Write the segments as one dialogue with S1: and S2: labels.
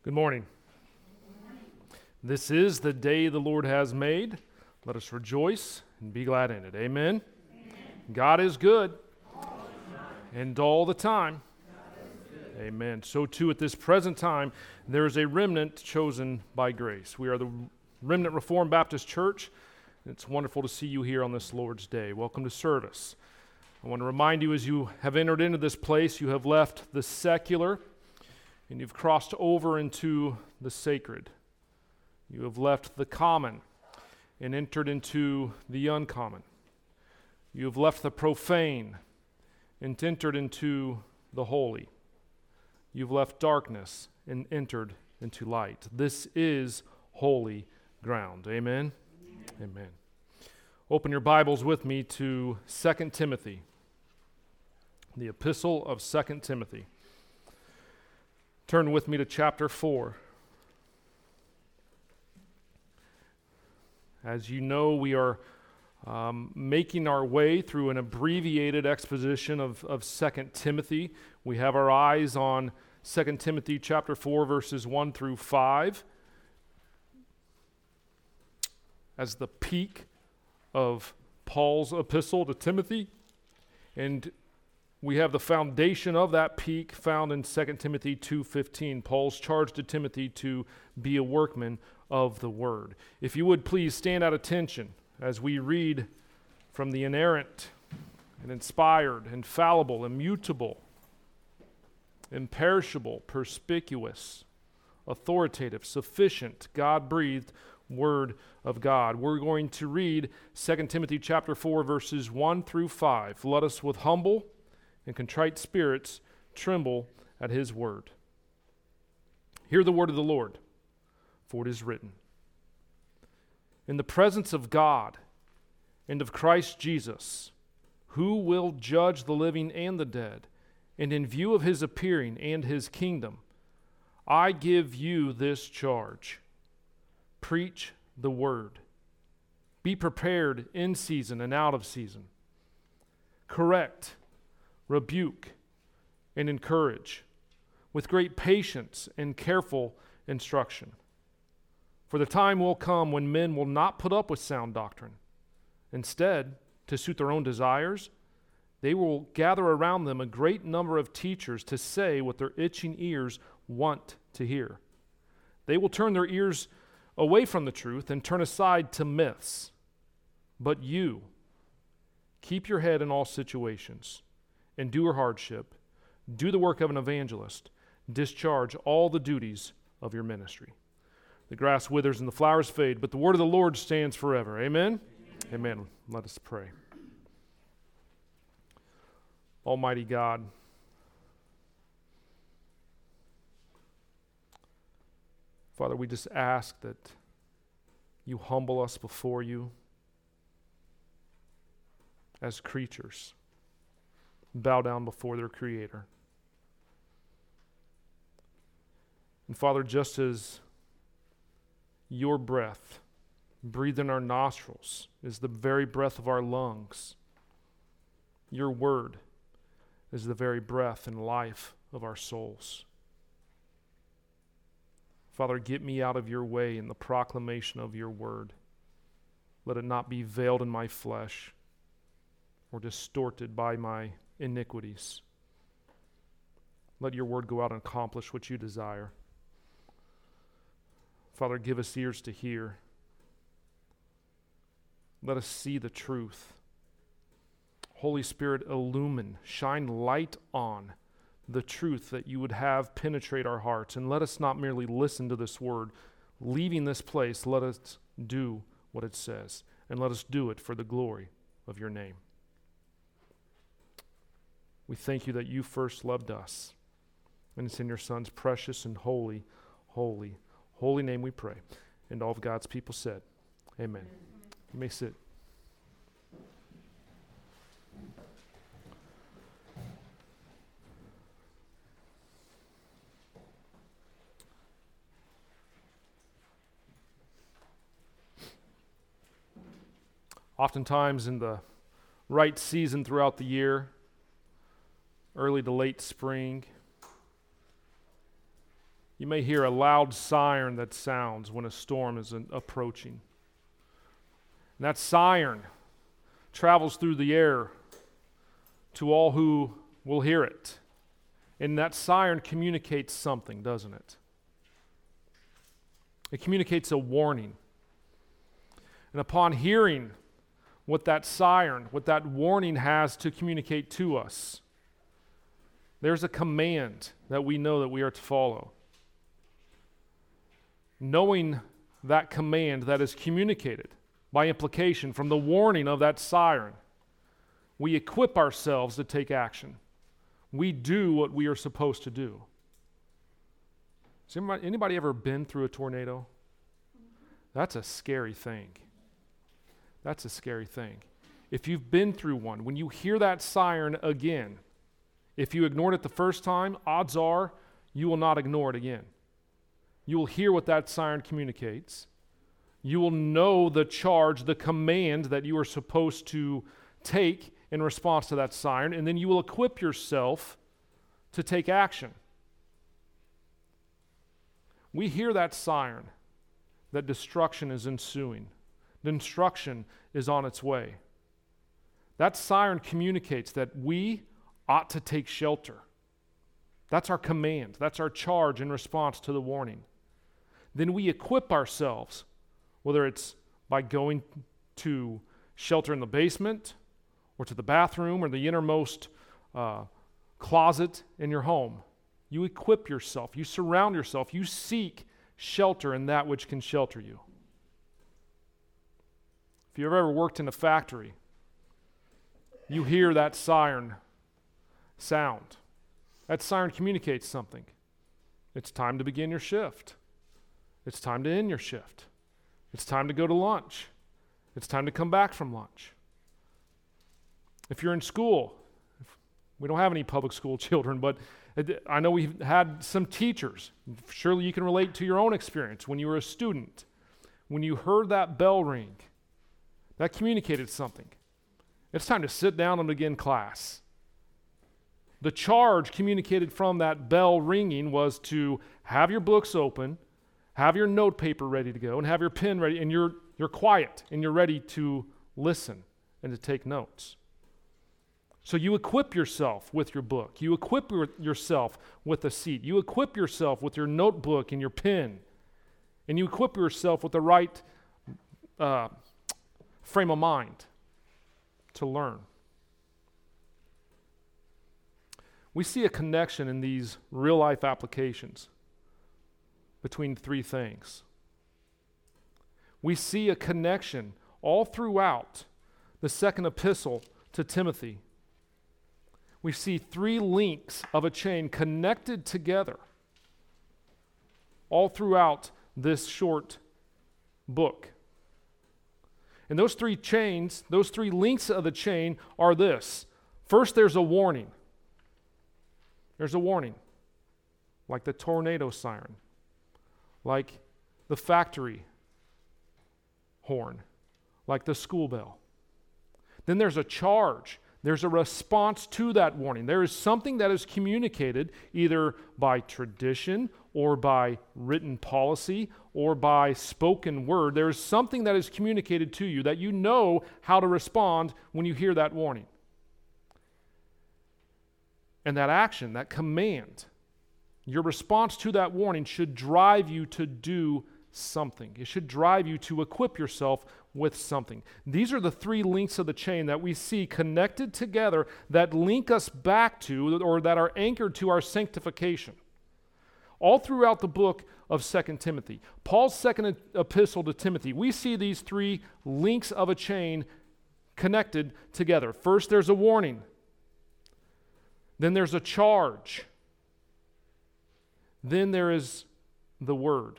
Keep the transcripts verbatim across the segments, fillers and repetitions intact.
S1: Good morning. This is the day the Lord has made. Let us rejoice and be glad in it. Amen. Amen. God is good. All and all the time. Amen. So too at this present time, there is a remnant chosen by grace. We are the Remnant Reformed Baptist Church. It's wonderful to see you here on this Lord's Day. Welcome to service. I want to remind you, as you have entered into this place, you have left the secular and you've crossed over into the sacred. You have left the common and entered into the uncommon. You have left the profane and entered into the holy. You've left darkness and entered into light. This is holy ground. Amen? Amen. Amen. Open your Bibles with me to Second Timothy, the epistle of Second Timothy. Turn with me to chapter four. As you know, we are um, making our way through an abbreviated exposition of, of Second Timothy. We have our eyes on Second Timothy chapter four, verses one through five, as the peak of Paul's epistle to Timothy. And we have the foundation of that peak found in Second Timothy two fifteen. Paul's charge to Timothy to be a workman of the word. If you would please stand at attention as we read from the inerrant and inspired, infallible, immutable, imperishable, perspicuous, authoritative, sufficient, God-breathed Word of God. We're going to read Second Timothy chapter four, verses one through five. Let us with humble and contrite spirits tremble at his word. Hear the word of the Lord, for it is written, in the presence of God and of Christ Jesus, who will judge the living and the dead, and in view of his appearing and his kingdom, I give you this charge. Preach the word. Be prepared in season and out of season. Correct, rebuke, and encourage with great patience and careful instruction. For the time will come when men will not put up with sound doctrine. Instead, to suit their own desires, they will gather around them a great number of teachers to say what their itching ears want to hear. They will turn their ears away from the truth and turn aside to myths. But you, keep your head in all situations, endure hardship, do the work of an evangelist, discharge all the duties of your ministry. The grass withers and the flowers fade, but the word of the Lord stands forever. Amen? Amen. Amen. Let us pray. Almighty God, Father, we just ask that you humble us before you as creatures, bow down before their Creator. And Father, just as your breath breathed in our nostrils is the very breath of our lungs, your word is the very breath and life of our souls. Father, get me out of your way in the proclamation of your word. Let it not be veiled in my flesh or distorted by my iniquities. Let your word go out and accomplish what you desire. Father, give us ears to hear. Let us see the truth. Holy Spirit, illumine, shine light on the truth that you would have penetrate our hearts. And let us not merely listen to this word. Leaving this place, let us do what it says. And let us do it for the glory of your name. We thank you that you first loved us. And it's in your Son's precious and holy, holy, holy name we pray. And all of God's people said, amen. You may sit. Oftentimes in the right season throughout the year, early to late spring, You may hear a loud siren that sounds when a storm is an- approaching. And that siren travels through the air to all who will hear it. And that siren communicates something, doesn't it? It communicates a warning. And upon hearing what that siren, what that warning has to communicate to us, there's a command that we know that we are to follow. Knowing that command that is communicated by implication from the warning of that siren, we equip ourselves to take action. We do what we are supposed to do. Has anybody, anybody ever been through a tornado? That's a scary thing. That's a scary thing. If you've been through one, when you hear that siren again, if you ignored it the first time, odds are you will not ignore it again. You will hear what that siren communicates. You will know the charge, the command that you are supposed to take in response to that siren, and then you will equip yourself to take action. We hear that siren, that destruction is ensuing. Destruction is on its way. That siren communicates that we ought to take shelter. That's our command. That's our charge in response to the warning. Then we equip ourselves, whether it's by going to shelter in the basement or to the bathroom or the innermost uh, closet in your home. You equip yourself. You surround yourself. You seek shelter in that which can shelter you. If you've ever worked in a factory, you hear that siren sound. That siren communicates something. It's time to begin your shift. It's time to end your shift. It's time to go to lunch. It's time to come back from lunch. If you're in school, if we don't have any public school children, but I know we've had some teachers. Surely you can relate to your own experience when you were a student. When you heard that bell ring, that communicated something. It's time to sit down and begin class. The charge communicated from that bell ringing was to have your books open, have your note paper ready to go, and have your pen ready, and you're you're quiet and you're ready to listen and to take notes. So you equip yourself with your book. You equip your, yourself with a seat. You equip yourself with your notebook and your pen. And you equip yourself with the right uh, frame of mind to learn. We see a connection in these real-life applications between three things. We see a connection all throughout the second epistle to Timothy. We see three links of a chain connected together all throughout this short book. And those three chains, those three links of the chain are this. First, there's a warning. There's a warning, like the tornado siren, like the factory horn, like the school bell. Then there's a charge. There's a response to that warning. There is something that is communicated either by tradition or by written policy or by spoken word. There is something that is communicated to you that you know how to respond when you hear that warning. And that action, that command, your response to that warning should drive you to do something. It should drive you to equip yourself with something. These are the three links of the chain that we see connected together that link us back to, or that are anchored to, our sanctification. All throughout the book of Second Timothy, Paul's second epistle to Timothy, we see these three links of a chain connected together. First, there's a warning. Then there's a charge. Then there is the word.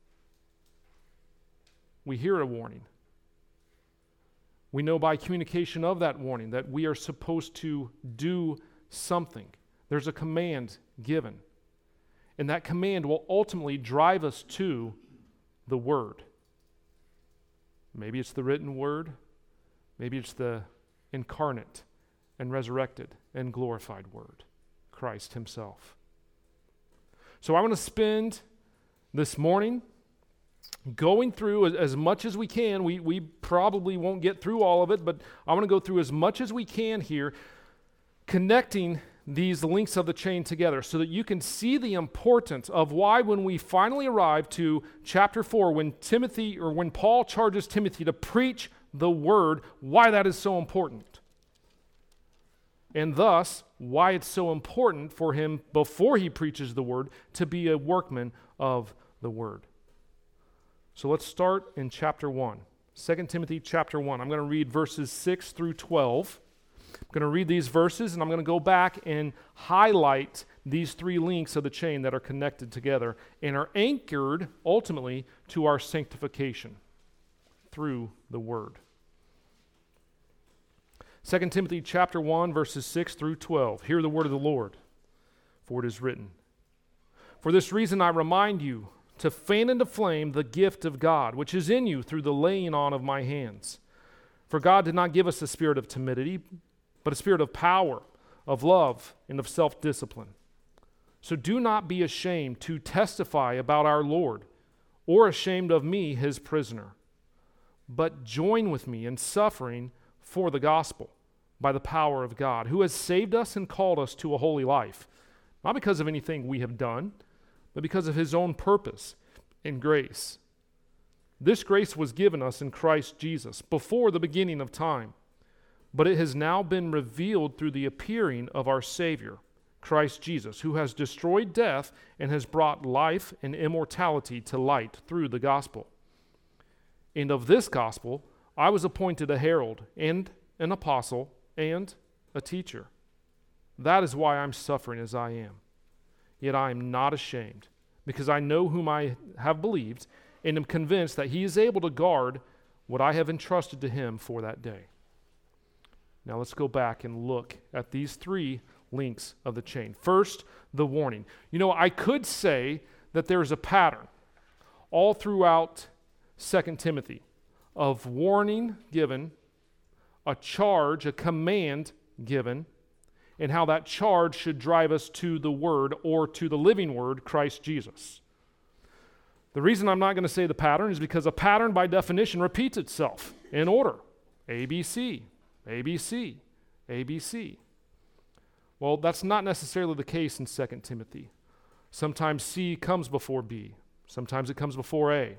S1: We hear a warning. We know by communication of that warning that we are supposed to do something. There's a command given. And that command will ultimately drive us to the word. Maybe it's the written word. Maybe it's the incarnate and resurrected and glorified word, Christ himself. So I want to spend this morning, going through as, as much as we can. We, we probably won't get through all of it, but I want to go through as much as we can here, connecting these links of the chain together so that you can see the importance of why when we finally arrive to chapter four, when Timothy or when Paul charges Timothy to preach the word, why that is so important. And thus, why it's so important for him before he preaches the word to be a workman of the word. So let's start in chapter one. Second Timothy chapter one. I'm going to read verses six through twelve. I'm going to read these verses, and I'm going to go back and highlight these three links of the chain that are connected together and are anchored ultimately to our sanctification through the word. Second Timothy chapter one, verses six through twelve. Hear the word of the Lord, for it is written, "For this reason I remind you to fan into flame the gift of God, which is in you through the laying on of my hands. For God did not give us a spirit of timidity, but a spirit of power, of love, and of self-discipline. So do not be ashamed to testify about our Lord, or ashamed of me, his prisoner, but join with me in suffering for the gospel by the power of God, who has saved us and called us to a holy life, not because of anything we have done, but because of his own purpose and grace. This grace was given us in Christ Jesus before the beginning of time, but it has now been revealed through the appearing of our Savior, Christ Jesus, who has destroyed death and has brought life and immortality to light through the gospel. And of this gospel I was appointed a herald and an apostle and a teacher. That is why I'm suffering as I am. Yet I am not ashamed, because I know whom I have believed and am convinced that he is able to guard what I have entrusted to him for that day." Now let's go back and look at these three links of the chain. First, the warning. You know, I could say that there's a pattern all throughout Second Timothy of warning given, a charge, a command given, and how that charge should drive us to the Word or to the living Word, Christ Jesus. The reason I'm not going to say the pattern is because a pattern by definition repeats itself in order. A, B, C, A, B, C, A, B, C. Well, that's not necessarily the case in Second Timothy. Sometimes C comes before B. Sometimes it comes before A.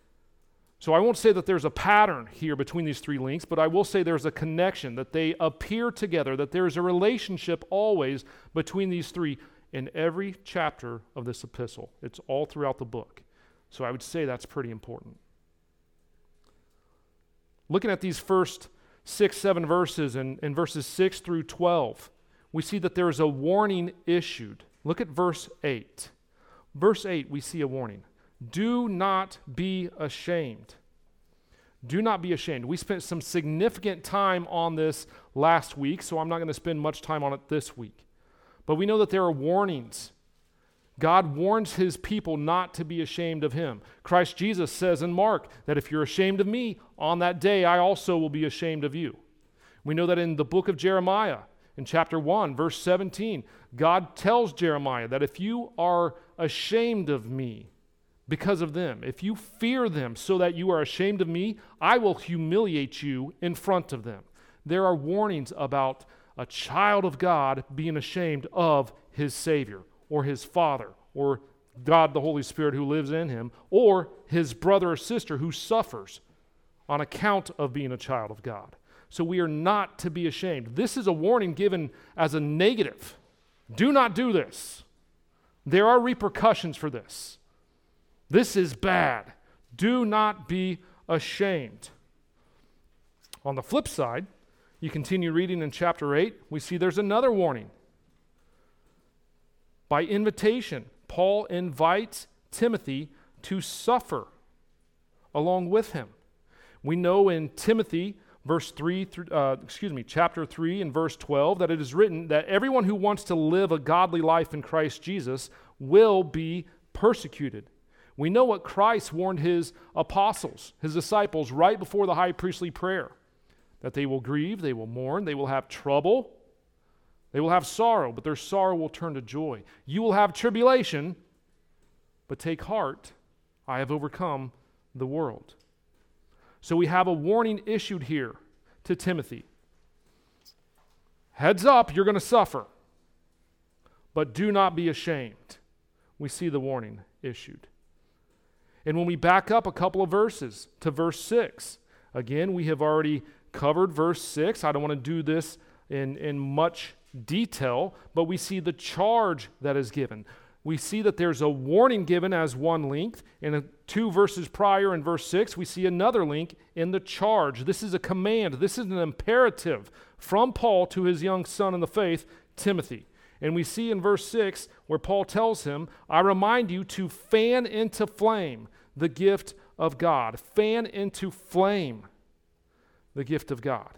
S1: So I won't say that there's a pattern here between these three links, but I will say there's a connection, that they appear together, that there's a relationship always between these three in every chapter of this epistle. It's all throughout the book. So I would say that's pretty important. Looking at these first six, seven verses, and, and verses six through twelve, we see that there is a warning issued. Look at verse eight. Verse eight, we see a warning. Do not be ashamed. Do not be ashamed. We spent some significant time on this last week, so I'm not going to spend much time on it this week. But we know that there are warnings. God warns his people not to be ashamed of him. Christ Jesus says in Mark that if you're ashamed of me, on that day I also will be ashamed of you. We know that in the book of Jeremiah, in chapter one, verse seventeen, God tells Jeremiah that if you are ashamed of me because of them, if you fear them so that you are ashamed of me, I will humiliate you in front of them. There are warnings about a child of God being ashamed of his Savior, or his Father, or God the Holy Spirit who lives in him, or his brother or sister who suffers on account of being a child of God. So we are not to be ashamed. This is a warning given as a negative. Do not do this. There are repercussions for this. This is bad. Do not be ashamed. On the flip side, you continue reading in chapter eight, we see there's another warning. By invitation, Paul invites Timothy to suffer along with him. We know in Timothy, verse three, through, uh, excuse me, chapter three and verse twelve, that it is written that everyone who wants to live a godly life in Christ Jesus will be persecuted. We know what Christ warned his apostles, his disciples, right before the high priestly prayer, that they will grieve, they will mourn, they will have trouble, they will have sorrow, but their sorrow will turn to joy. You will have tribulation, but take heart, I have overcome the world. So we have a warning issued here to Timothy. Heads up, you're going to suffer, but do not be ashamed. We see the warning issued. And when we back up a couple of verses to verse six, again, we have already covered verse six. I don't want to do this in, in much detail, but we see the charge that is given. We see that there's a warning given as one link. In two verses prior in verse six, we see another link in the charge. This is a command. This is an imperative from Paul to his young son in the faith, Timothy. And we see in verse six where Paul tells him, I remind you to fan into flame the gift of God. Fan into flame the gift of God.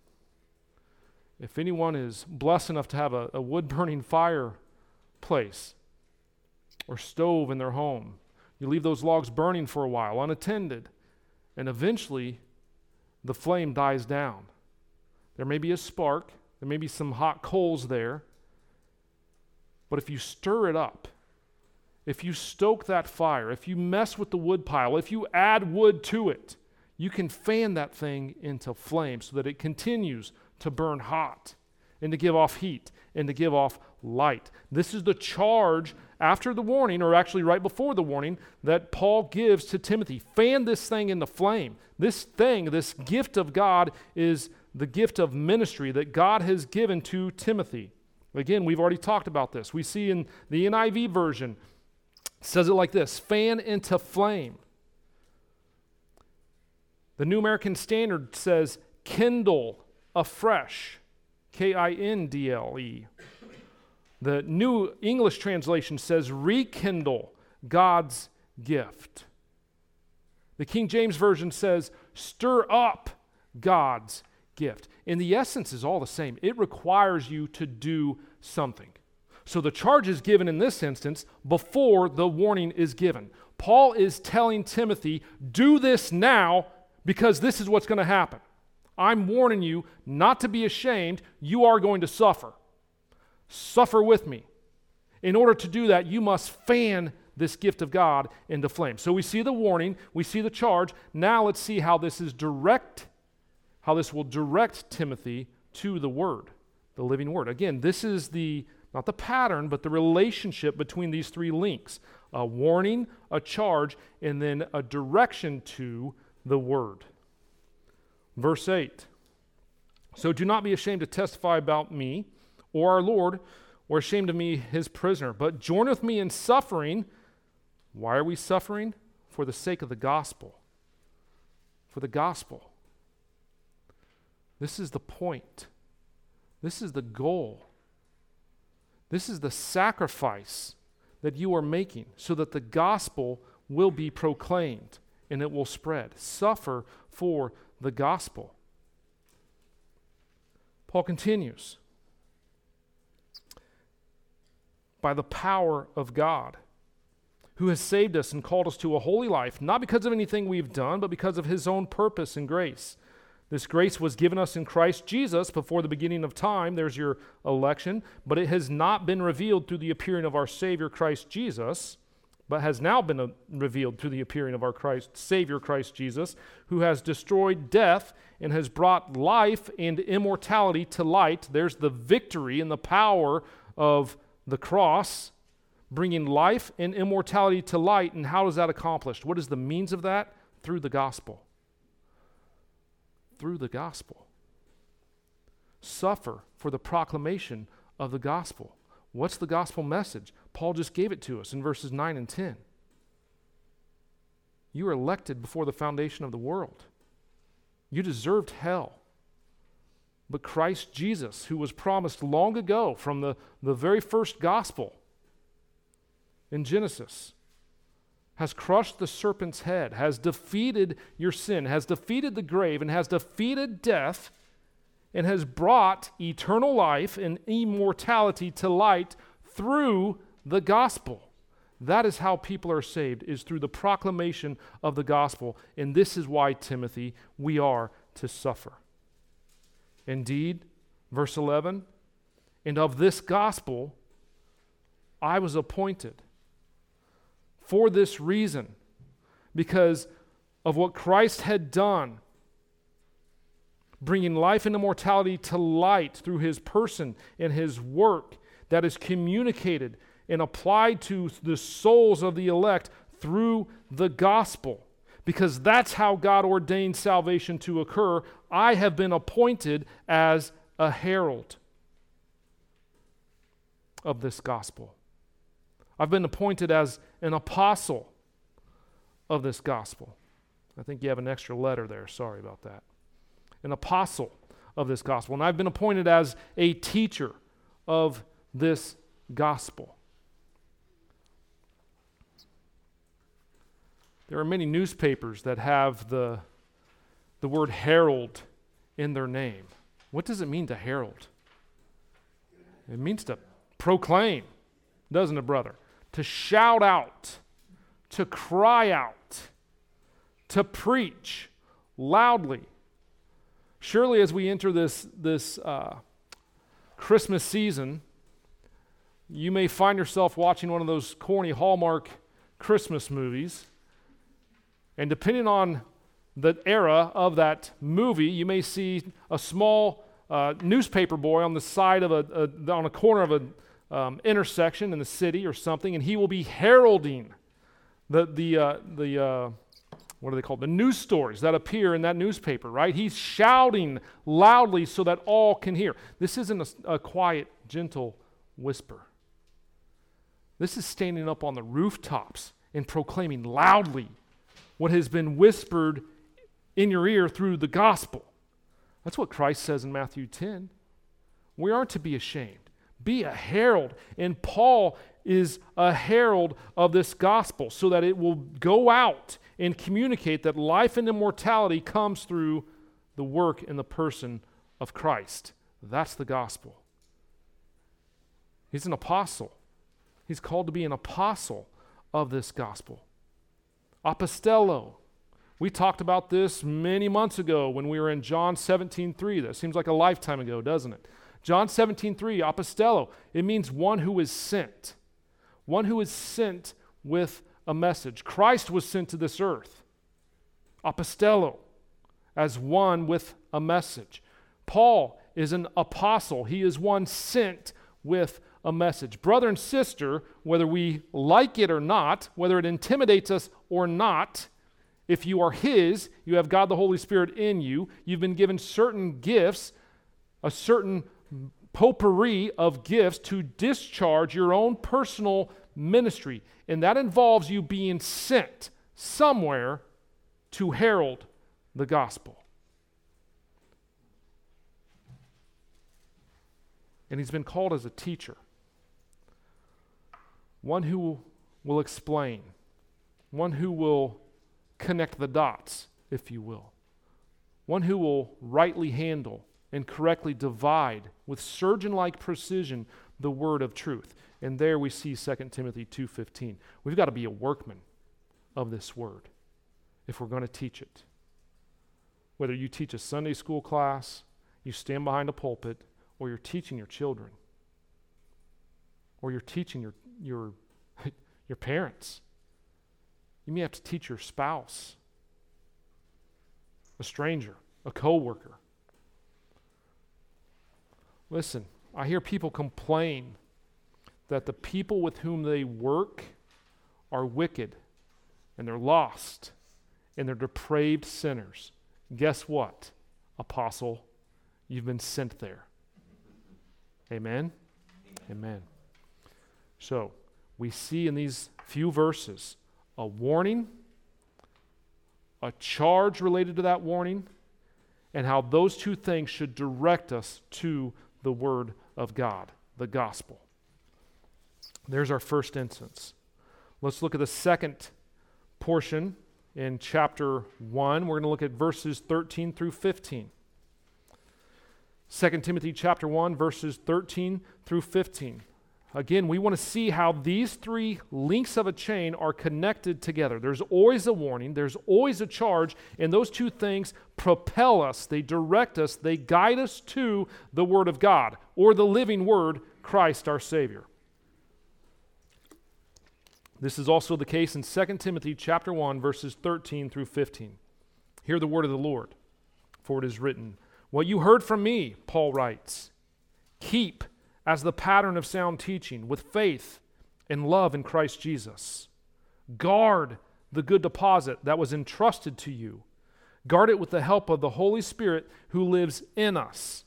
S1: If anyone is blessed enough to have a, a wood-burning fireplace or stove in their home, you leave those logs burning for a while, unattended, and eventually the flame dies down. There may be a spark, there may be some hot coals there, but if you stir it up, if you stoke that fire, if you mess with the wood pile, if you add wood to it, you can fan that thing into flame so that it continues to burn hot and to give off heat and to give off light. This is the charge after the warning, or actually right before the warning, that Paul gives to Timothy. Fan this thing into flame. This thing, this gift of God, is the gift of ministry that God has given to Timothy. Again, we've already talked about this. We see in the N I V version, it says it like this, fan into flame. The New American Standard says, kindle afresh, K I N D L E. The New English translation says, rekindle God's gift. The King James Version says, stir up God's gift. And the essence is all the same. It requires you to do something. So the charge is given in this instance before the warning is given. Paul is telling Timothy, do this now because this is what's going to happen. I'm warning you not to be ashamed. You are going to suffer. Suffer with me. In order to do that, you must fan this gift of God into flame. So we see the warning, we see the charge. Now let's see how this is direct, how this will direct Timothy to the Word, the living Word. Again, this is the, not the pattern, but the relationship between these three links. A warning, a charge, and then a direction to the Word. Verse eight. So do not be ashamed to testify about me, or our Lord, or ashamed of me, his prisoner, but join with me in suffering. Why are we suffering? For the sake of the gospel. For the gospel. This is the point. This is the goal. This is the sacrifice that you are making so that the gospel will be proclaimed and it will spread. Suffer for the gospel. Paul continues. By the power of God, who has saved us and called us to a holy life, not because of anything we've done, but because of his own purpose and grace. This grace was given us in Christ Jesus before the beginning of time. There's your election. But it has not been revealed through the appearing of our Savior Christ Jesus, but has now been uh, revealed through the appearing of our Christ, Savior Christ Jesus, who has destroyed death and has brought life and immortality to light. There's the victory and the power of the cross, bringing life and immortality to light. And how is that accomplished? What is the means of that? Through the gospel. Through the gospel. Suffer for the proclamation of the gospel. What's the gospel message? Paul just gave it to us in verses nine and ten. You were elected before the foundation of the world. You deserved hell. But Christ Jesus, who was promised long ago from the, the very first gospel in Genesis, has crushed the serpent's head, has defeated your sin, has defeated the grave, and has defeated death, and has brought eternal life and immortality to light through the gospel. That is how people are saved, is through the proclamation of the gospel. And this is why, Timothy, we are to suffer. Indeed, verse eleven, and of this gospel I was appointed. For this reason, because of what Christ had done, bringing life and immortality to light through his person and his work that is communicated and applied to the souls of the elect through the gospel. Because that's how God ordained salvation to occur. I have been appointed as a herald of this gospel. I've been appointed as an apostle of this gospel. I think you have an extra letter there. Sorry about that. An apostle of this gospel. And I've been appointed as a teacher of this gospel. There are many newspapers that have the, the word herald in their name. What does it mean to herald? It means to proclaim, doesn't it, brother? To shout out, to cry out, to preach loudly. Surely as we enter this, this uh, Christmas season, you may find yourself watching one of those corny Hallmark Christmas movies. And depending on the era of that movie, you may see a small uh, newspaper boy on the side of a, a on a corner of an um, intersection in the city or something, and he will be heralding the the uh, the uh, what are they called? The news stories that appear in that newspaper, right? He's shouting loudly so that all can hear. This isn't a, a quiet, gentle whisper. This is standing up on the rooftops and proclaiming loudly what has been whispered in your ear through the gospel. That's what Christ says in Matthew ten. We aren't to be ashamed. Be a herald. And Paul is a herald of this gospel so that it will go out and communicate that life and immortality comes through the work and the person of Christ. That's the gospel. He's an apostle. He's called to be an apostle of this gospel. Apostello. We talked about this many months ago when we were in John seventeen three. That seems like a lifetime ago, doesn't it? John seventeen three, apostello. It means one who is sent. One who is sent with a message. Christ was sent to this earth. Apostello, as one with a message. Paul is an apostle. He is one sent with a message. Brother and sister, whether we like it or not, whether it intimidates us or not, if you are his, you have God the Holy Spirit in you, you've been given certain gifts, a certain potpourri of gifts to discharge your own personal ministry. And that involves you being sent somewhere to herald the gospel. And he's been called as a teacher. One who will explain. One who will connect the dots, if you will. One who will rightly handle and correctly divide with surgeon-like precision the word of truth. And there we see Second Timothy two fifteen. We've got to be a workman of this word if we're going to teach it. Whether you teach a Sunday school class, you stand behind a pulpit, or you're teaching your children, or you're teaching your your your parents. You may have to teach your spouse, a stranger, a coworker. Listen, I hear people complain that the people with whom they work are wicked, and they're lost, and they're depraved sinners. Guess what, apostle? You've been sent there. Amen? Amen. So, we see in these few verses a warning, a charge related to that warning, and how those two things should direct us to the Word of God, the gospel. There's our first instance. Let's look at the second portion in chapter one. We're going to look at verses thirteen through fifteen. Second Timothy chapter one, verses thirteen through fifteen. Again, we want to see how these three links of a chain are connected together. There's always a warning, there's always a charge, and those two things propel us, they direct us, they guide us to the Word of God, or the living Word, Christ our Savior. This is also the case in Second Timothy chapter one, verses thirteen through fifteen. Hear the word of the Lord, for it is written, "What you heard from me," Paul writes, "keep as the pattern of sound teaching with faith and love in Christ Jesus. Guard the good deposit that was entrusted to you. Guard it with the help of the Holy Spirit who lives in us."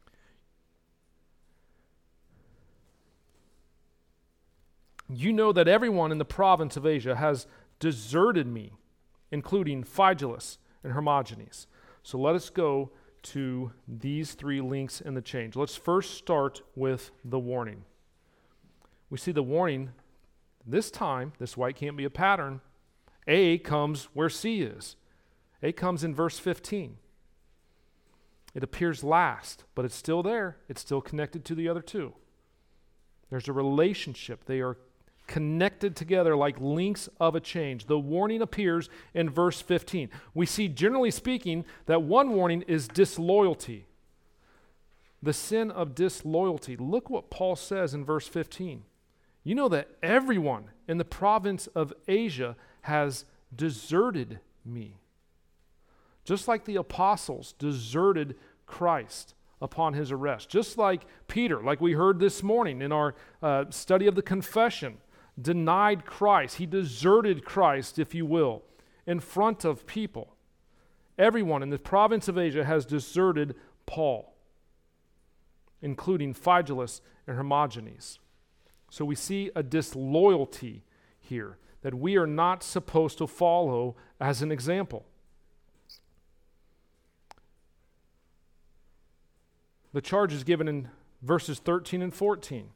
S1: You know that everyone in the province of Asia has deserted me, including Phygelus and Hermogenes. So let us go to these three links in the change. Let's first start with the warning. We see the warning this time. This white can't be a pattern. A comes where C is. A comes in verse fifteen. It appears last, but it's still there. It's still connected to the other two. There's a relationship. They are connected together like links of a change. The warning appears in verse fifteen. We see, generally speaking, that one warning is disloyalty. The sin of disloyalty. Look what Paul says in verse fifteen. You know that everyone in the province of Asia has deserted me. Just like the apostles deserted Christ upon his arrest. Just like Peter, like we heard this morning in our uh, study of the confession, denied Christ. He deserted Christ, if you will, in front of people. Everyone in the province of Asia has deserted Paul, including Phygelus and Hermogenes. So we see a disloyalty here that we are not supposed to follow as an example. The charge is given in verses thirteen and fourteen.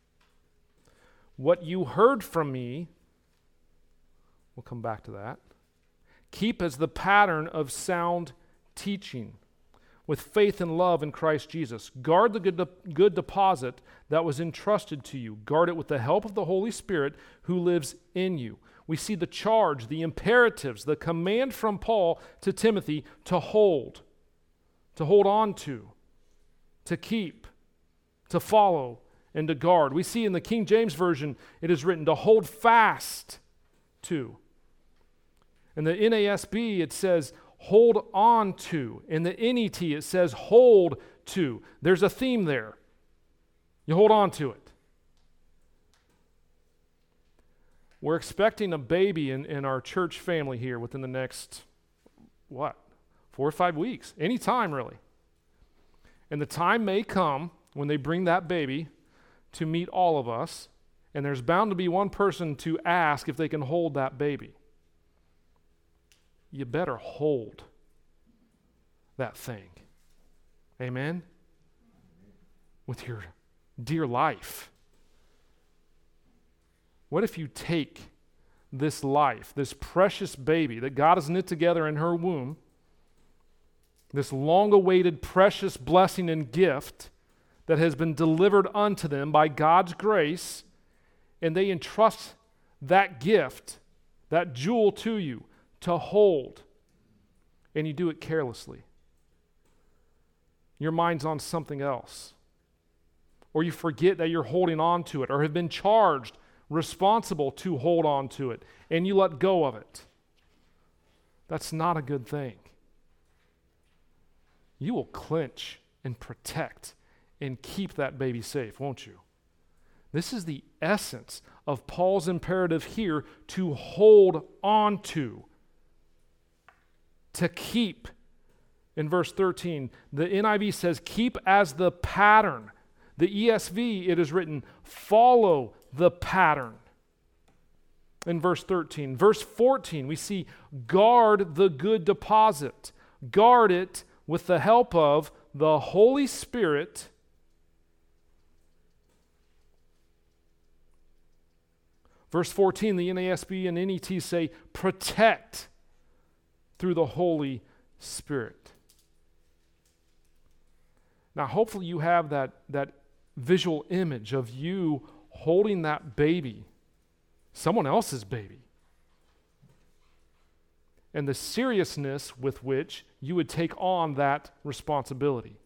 S1: What you heard from me, we'll come back to that, keep as the pattern of sound teaching with faith and love in Christ Jesus. Guard the good, de- good deposit that was entrusted to you. Guard it with the help of the Holy Spirit who lives in you. We see the charge, the imperatives, the command from Paul to Timothy to hold, to hold on to, to keep, to follow, and to guard. We see in the King James Version, it is written to hold fast to. In the N A S B, it says hold on to. In the N E T, it says hold to. There's a theme there. You hold on to it. We're expecting a baby in, in our church family here within the next, what, four or five weeks. Any time, really. And the time may come when they bring that baby to meet all of us, and there's bound to be one person to ask if they can hold that baby. You better hold that thing. Amen? With your dear life. What if you take this life, this precious baby that God has knit together in her womb, this long-awaited precious blessing and gift that has been delivered unto them by God's grace, and they entrust that gift, that jewel to you to hold, and you do it carelessly. Your mind's on something else. Or you forget that you're holding on to it, or have been charged, responsible to hold on to it, and you let go of it. That's not a good thing. You will clench and protect and keep that baby safe, won't you? This is the essence of Paul's imperative here, to hold on to, to keep. In verse thirteen, the N I V says, keep as the pattern. The E S V, it is written, follow the pattern. In verse thirteen. Verse fourteen, we see, guard the good deposit. Guard it with the help of the Holy Spirit. Verse fourteen, the N A S B and N E T say, protect through the Holy Spirit. Now, hopefully you have that, that visual image of you holding that baby, someone else's baby, and the seriousness with which you would take on that responsibility.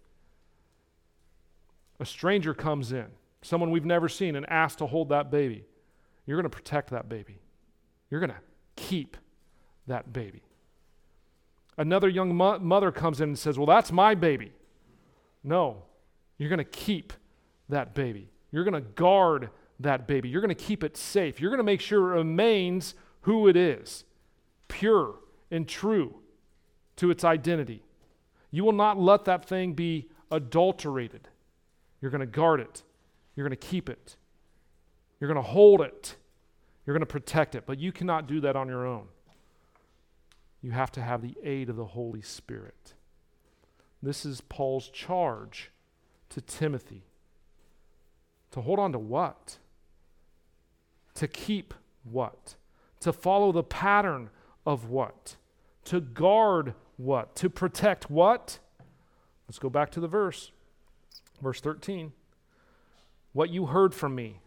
S1: A stranger comes in, someone we've never seen, and asks to hold that baby. You're going to protect that baby. You're going to keep that baby. Another young mo- mother comes in and says, well, that's my baby. No, you're going to keep that baby. You're going to guard that baby. You're going to keep it safe. You're going to make sure it remains who it is, pure and true to its identity. You will not let that thing be adulterated. You're going to guard it. You're going to keep it. You're going to hold it. You're going to protect it. But you cannot do that on your own. You have to have the aid of the Holy Spirit. This is Paul's charge to Timothy. To hold on to what? To keep what? To follow the pattern of what? To guard what? To protect what? Let's go back to the verse. Verse thirteen. What you heard from me.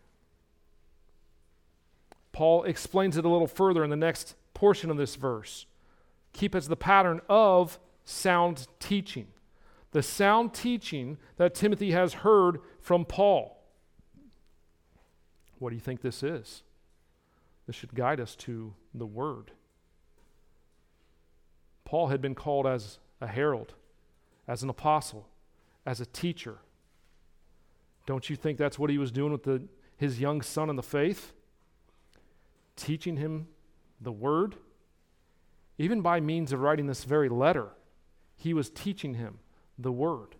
S1: Paul explains it a little further in the next portion of this verse. Keep as the pattern of sound teaching. The sound teaching that Timothy has heard from Paul. What do you think this is? This should guide us to the Word. Paul had been called as a herald, as an apostle, as a teacher. Don't you think that's what he was doing with the, his young son in the faith? Teaching him the Word? Even by means of writing this very letter, he was teaching him the Word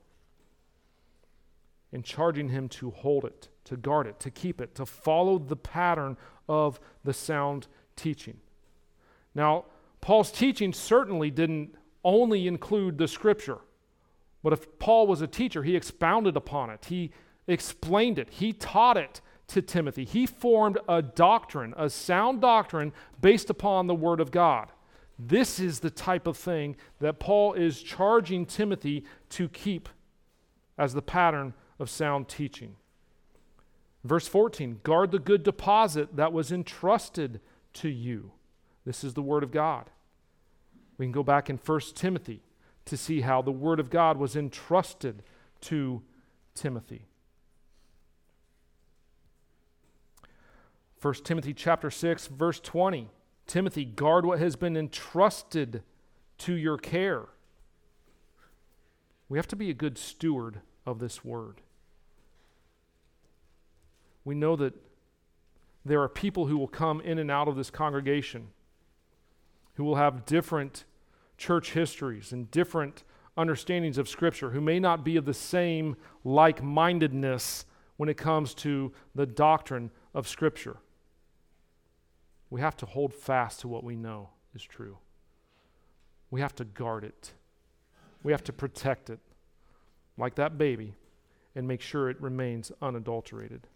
S1: and charging him to hold it, to guard it, to keep it, to follow the pattern of the sound teaching. Now, Paul's teaching certainly didn't only include the Scripture, but if Paul was a teacher, he expounded upon it. He explained it. He taught it to Timothy. He formed a doctrine, a sound doctrine based upon the Word of God. This is the type of thing that Paul is charging Timothy to keep as the pattern of sound teaching. Verse fourteen, guard the good deposit that was entrusted to you. This is the Word of God. We can go back in First Timothy to see how the Word of God was entrusted to Timothy. First Timothy chapter six, verse twenty. Timothy, guard what has been entrusted to your care. We have to be a good steward of this Word. We know that there are people who will come in and out of this congregation who will have different church histories and different understandings of Scripture, who may not be of the same like-mindedness when it comes to the doctrine of Scripture. We have to hold fast to what we know is true. We have to guard it. We have to protect it, like that baby, and make sure it remains unadulterated.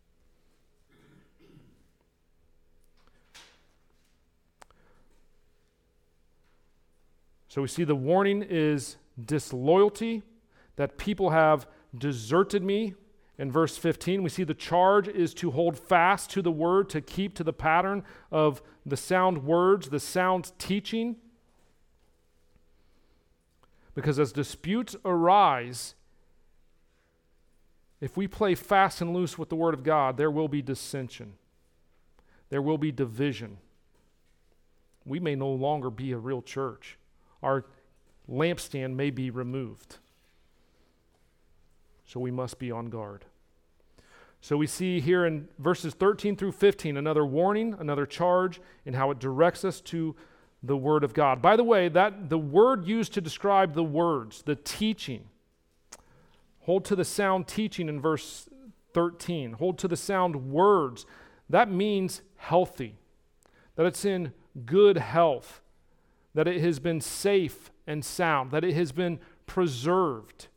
S1: So we see the warning is disloyalty, that people have deserted me. In verse fifteen, we see the charge is to hold fast to the Word, to keep to the pattern of the sound words, the sound teaching. Because as disputes arise, if we play fast and loose with the Word of God, there will be dissension. There will be division. We may no longer be a real church. Our lampstand may be removed. So we must be on guard. So we see here in verses thirteen through fifteen another warning, another charge, and how it directs us to the Word of God. By the way, that the word used to describe the words, the teaching, hold to the sound teaching in verse thirteen, hold to the sound words, that means healthy, that it's in good health, that it has been safe and sound, that it has been preserved.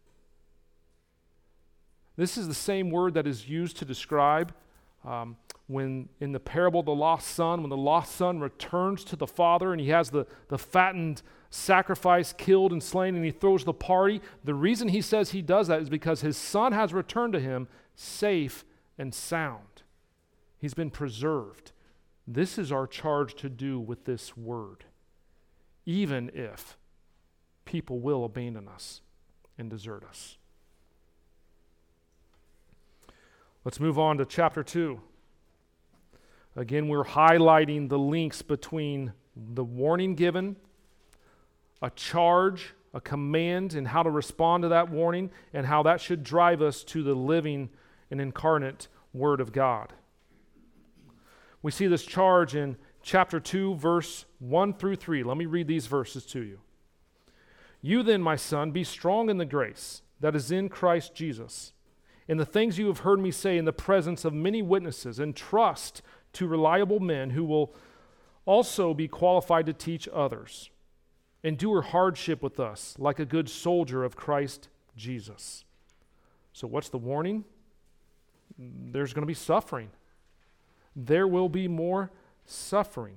S1: This is the same word that is used to describe um, when in the parable of the lost son, when the lost son returns to the father and he has the, the fattened sacrifice killed and slain and he throws the party. The reason he says he does that is because his son has returned to him safe and sound. He's been preserved. This is our charge to do with this word, even if people will abandon us and desert us. Let's move on to chapter two. Again, we're highlighting the links between the warning given, a charge, a command, and how to respond to that warning, and how that should drive us to the living and incarnate Word of God. We see this charge in chapter two, verse one through three. Let me read these verses to you. You then, my son, be strong in the grace that is in Christ Jesus. In the things you have heard me say in the presence of many witnesses, and trust to reliable men who will also be qualified to teach others. Endure hardship with us like a good soldier of Christ Jesus. So what's the warning? There's going to be suffering. There will be more suffering.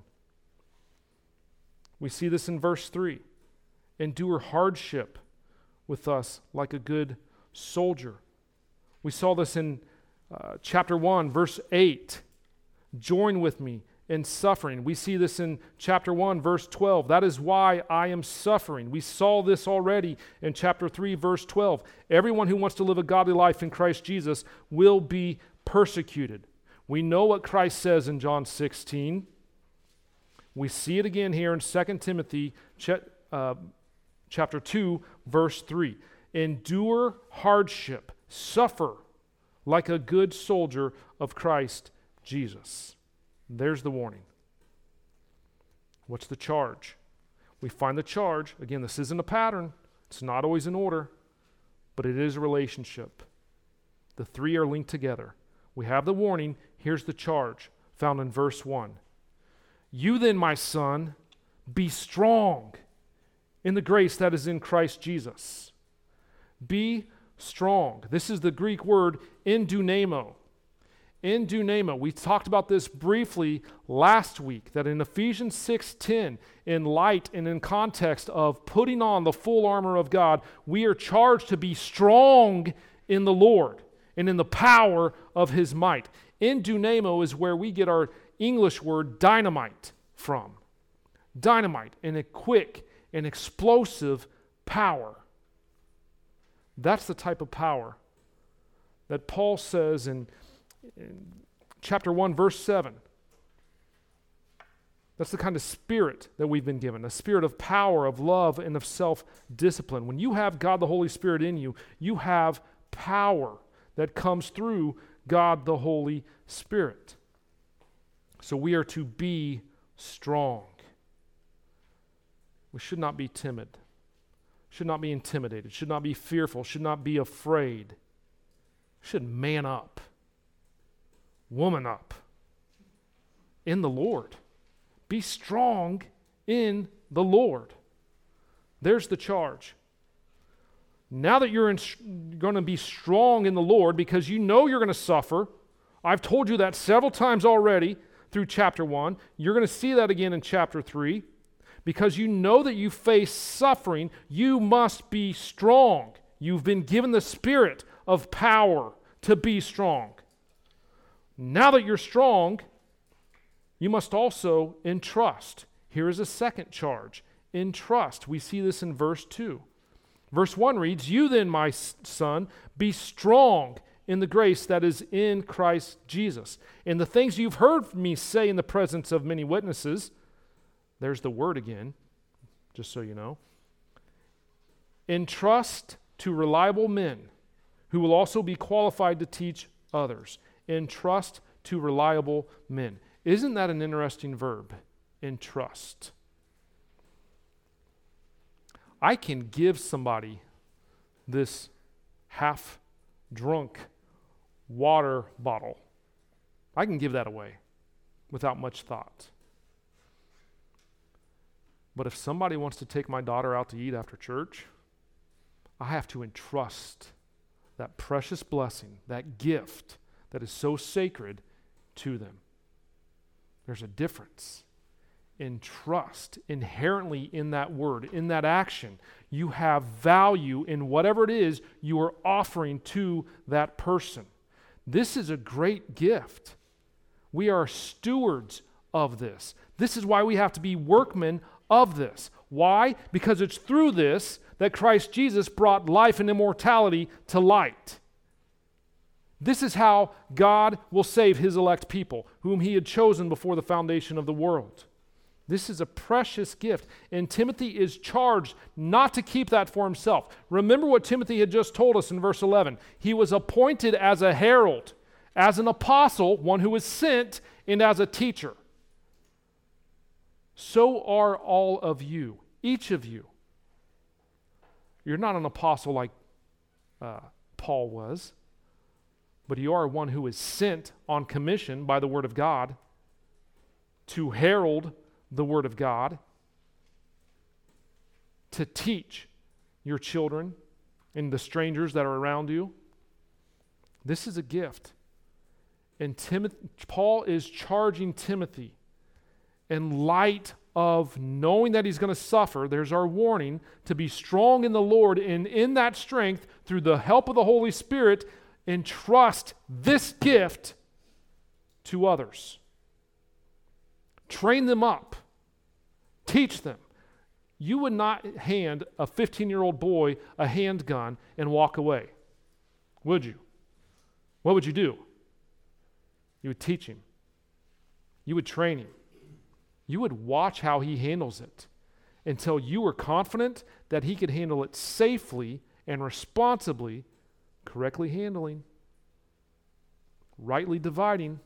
S1: We see this in verse three. Endure hardship with us like a good soldier. We saw this in uh, chapter one, verse eight. Join with me in suffering. We see this in chapter one, verse twelve. That is why I am suffering. We saw this already in chapter three, verse twelve. Everyone who wants to live a godly life in Christ Jesus will be persecuted. We know what Christ says in John sixteen. We see it again here in Second Timothy ch- uh, chapter two, verse three. Endure hardship, suffer like a good soldier of Christ Jesus. There's the warning. What's the charge? We find the charge. Again, this isn't a pattern. It's not always in order, but it is a relationship. The three are linked together. We have the warning. Here's the charge found in verse one. You then, my son, be strong in the grace that is in Christ Jesus. Be strong. This is the Greek word endunamo. Endunamo. We talked about this briefly last week, that in Ephesians six ten, in light and in context of putting on the full armor of God, we are charged to be strong in the Lord and in the power of His might. Endunamo is where we get our English word dynamite from. Dynamite, and a quick and explosive power. That's the type of power that Paul says in In chapter one, verse seven. That's the kind of spirit that we've been given, a spirit of power, of love, and of self-discipline. When you have God the Holy Spirit in you, you have power that comes through God the Holy Spirit. So we are to be strong. We should not be timid, should not be intimidated, should not be fearful, should not be afraid. We should man up. Woman up in the Lord. Be strong in the Lord. There's the charge. Now that you're going to be strong in the Lord because you know you're going to suffer, I've told you that several times already through chapter one. You're going to see that again in chapter three. Because you know that you face suffering, you must be strong. You've been given the spirit of power to be strong. Now that you're strong, you must also entrust. Here is a second charge. Entrust. We see this in verse two. Verse one reads, You then, my son, be strong in the grace that is in Christ Jesus. In the things you've heard me say in the presence of many witnesses, there's the word again, just so you know. Entrust to reliable men who will also be qualified to teach others. Entrust to reliable men. Isn't that an interesting verb? Entrust. I can give somebody this half-drunk water bottle. I can give that away without much thought. But if somebody wants to take my daughter out to eat after church, I have to entrust that precious blessing, that gift that is so sacred to them. There's a difference. Entrust, inherently in that word, in that action, you have value in whatever it is you are offering to that person. This is a great gift. We are stewards of this. This is why we have to be workmen of this. Why? Because it's through this that Christ Jesus brought life and immortality to light. This is how God will save his elect people, whom he had chosen before the foundation of the world. This is a precious gift, and Timothy is charged not to keep that for himself. Remember what Timothy had just told us in verse eleven. He was appointed as a herald, as an apostle, one who was sent, and as a teacher. So are all of you, each of you. You're not an apostle like uh, Paul was, but you are one who is sent on commission by the Word of God to herald the Word of God, to teach your children and the strangers that are around you. This is a gift. And Timothy, Paul is charging Timothy in light of knowing that he's going to suffer. There's our warning to be strong in the Lord, and in that strength, through the help of the Holy Spirit, entrust this gift to others. Train them up. Teach them. You would not hand a fifteen-year-old boy a handgun and walk away, would you? What would you do? You would teach him. You would train him. You would watch how he handles it until you were confident that he could handle it safely and responsibly, correctly handling, rightly dividing,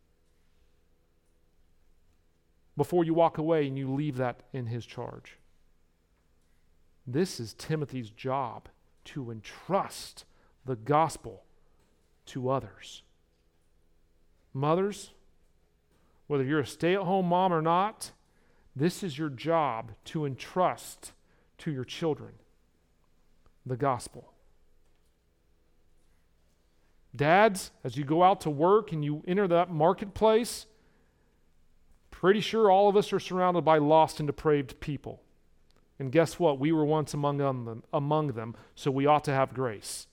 S1: before you walk away and you leave that in his charge. This is Timothy's job, to entrust the gospel to others. Mothers, whether you're a stay-at-home mom or not, this is your job, to entrust to your children the gospel. Dads, as you go out to work and you enter that marketplace, pretty sure all of us are surrounded by lost and depraved people. And guess what? We were once among them, among them, so we ought to have grace.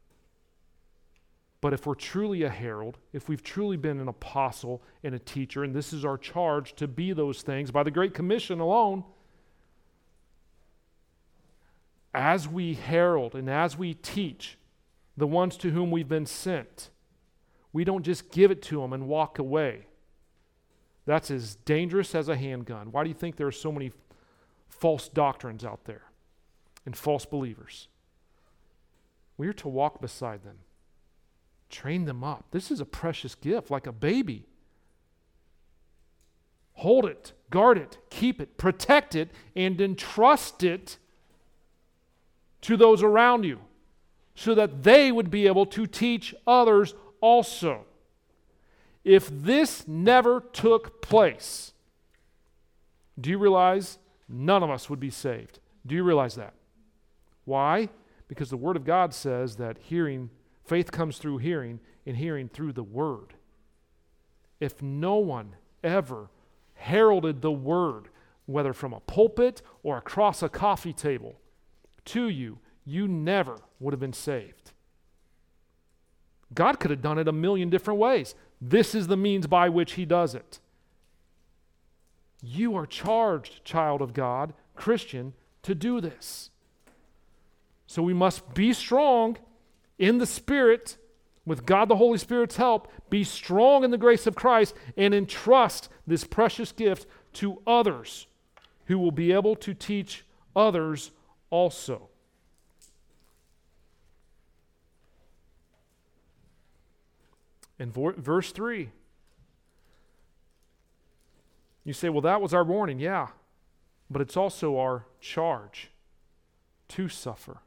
S1: But if we're truly a herald, if we've truly been an apostle and a teacher, and this is our charge to be those things by the Great Commission alone, as we herald and as we teach the ones to whom we've been sent, we don't just give it to them and walk away. That's as dangerous as a handgun. Why do you think there are so many false doctrines out there and false believers? We're to walk beside them, train them up. This is a precious gift, like a baby. Hold it, guard it, keep it, protect it, and entrust it to those around you so that they would be able to teach others also. If this never took place, do you realize none of us would be saved? Do you realize that? Why? Because the Word of God says that hearing, faith comes through hearing, and hearing through the Word. If no one ever heralded the Word, whether from a pulpit or across a coffee table, to you, you never would have been saved. God could have done it a million different ways. This is the means by which he does it. You are charged, child of God, Christian, to do this. So we must be strong in the Spirit, with God the Holy Spirit's help, be strong in the grace of Christ, and entrust this precious gift to others who will be able to teach others also. In verse three, you say, well, that was our warning. Yeah, but it's also our charge to suffer.